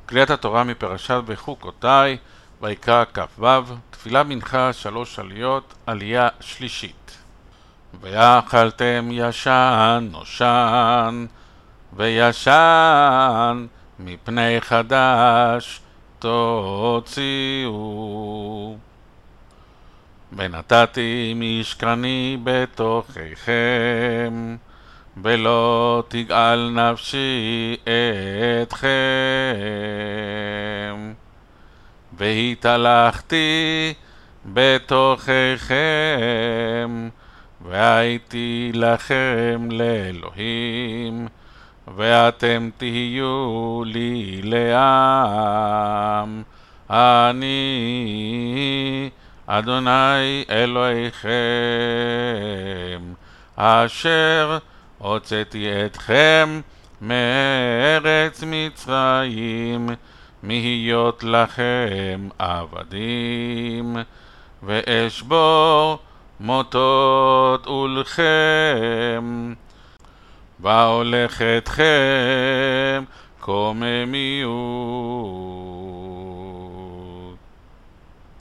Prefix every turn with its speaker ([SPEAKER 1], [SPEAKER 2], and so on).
[SPEAKER 1] קריאת התורה מפרשת בחוקותיי, ויקרא כ"ו, תפילה מנחה 3 עליות, עלייה שלישית. ויאכלתם ישן נושן, וישן מפני חדש תוציאו. ונתתי משכני בתוככם, ולא תגאל נפשי אתכם. והתהלכתי בתוככם, והייתי לכם לאלוהים, ואתם תהיו לי לעם. אני אדוני אלוהיכם, אשר הוצאתי אתכם מארץ מצרים, מהיות לכם עבדים, ואשבור מוטות עולכם, והולך אתכם קוממיות.